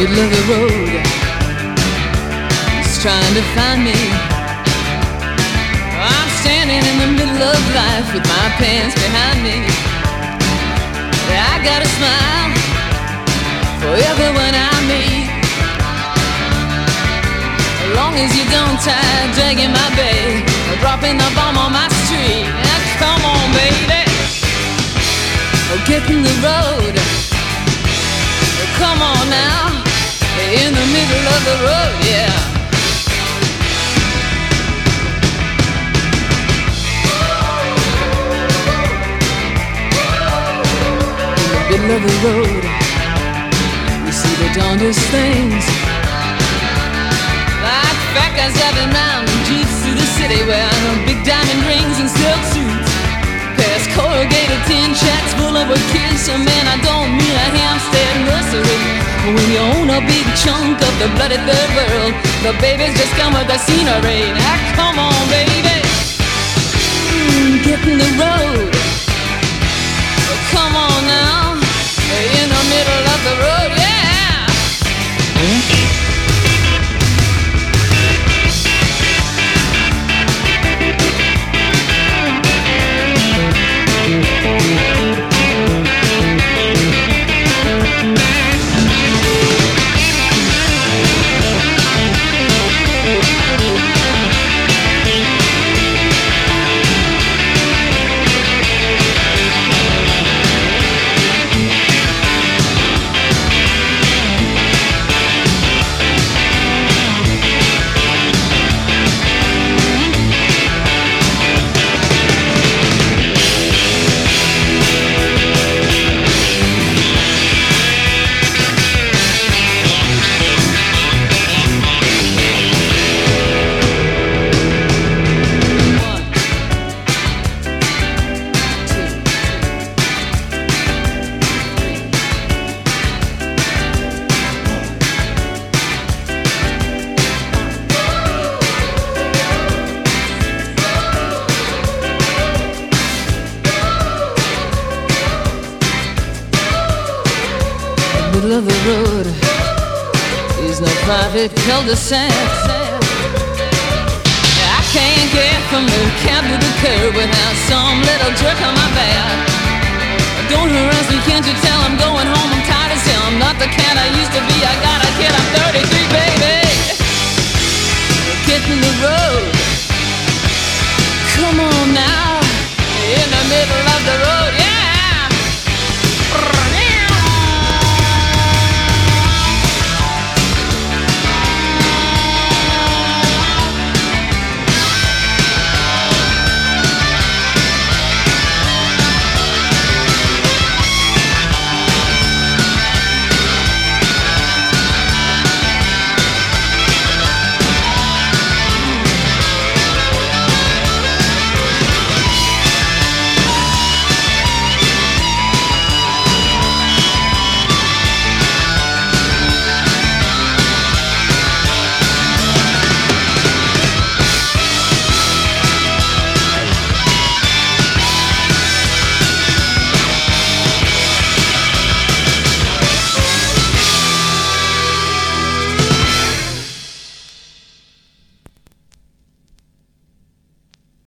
middle of the road, he's trying to find me. I'm standing in the middle of life with my pants behind me. I got a smile for everyone I meet, as long as you don't try dragging my bag or dropping the bomb on my street. Now, come on, baby, get in the road. Come on now, in the middle of the road, yeah. In the middle of the road, you see the darndest things, like fat guys driving round in jeeps through the city wearing big diamond rings and silk suits, past corrugated tin shacks full of kids. So man, I don't mean a Hampstead nursery. When you own a big chunk of the bloody third world, the babies just come with the scenery. Now come on, baby, get in the road. Come on now, in the middle of the road, yeah. Middle of the road is no private cul-de-sac. I can't get from the cab to the curb without some little jerk on my back. Don't harass me, can't you tell I'm going